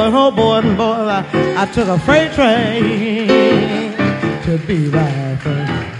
oh boy, boy, I took a freight train to be right first.